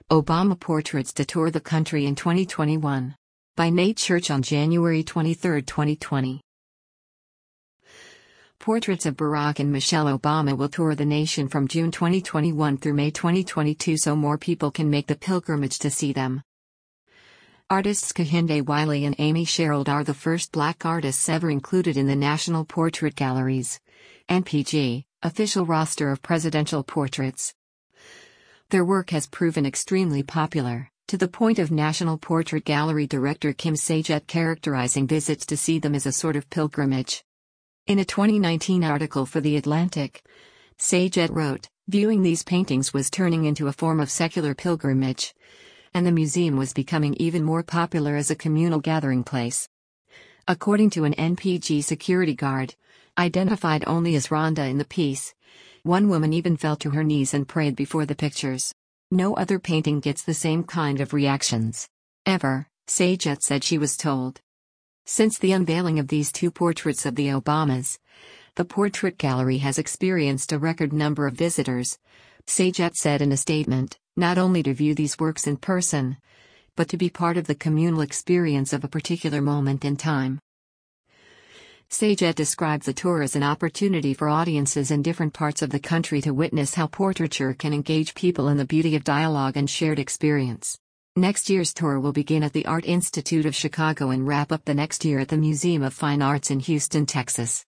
Obama Portraits to Tour the Country in 2021. By Nate Church on January 23, 2020. Portraits of Barack and Michelle Obama will tour the nation from June 2021 through May 2022 so more people can make the pilgrimage to see them. Artists Kehinde Wiley and Amy Sherald are the first Black artists ever included in the National Portrait Gallery's NPG official roster of presidential portraits. Their work has proven extremely popular, to the point of National Portrait Gallery director Kim Sayget characterizing visits to see them as a sort of pilgrimage. In a 2019 article for The Atlantic, Sayget wrote, "Viewing these paintings was turning into a form of secular pilgrimage, and the museum was becoming even more popular as a communal gathering place." According to an NPG security guard, identified only as Rhonda in the piece, one woman even fell to her knees and prayed before the pictures. No other painting gets the same kind of reactions. Ever, Sayget said she was told. Since the unveiling of these two portraits of the Obamas, the Portrait Gallery has experienced a record number of visitors, Sayget said in a statement, not only to view these works in person, but to be part of the communal experience of a particular moment in time. Sayget described the tour as an opportunity for audiences in different parts of the country to witness how portraiture can engage people in the beauty of dialogue and shared experience. Next year's tour will begin at the Art Institute of Chicago and wrap up the next year at the Museum of Fine Arts in Houston, Texas.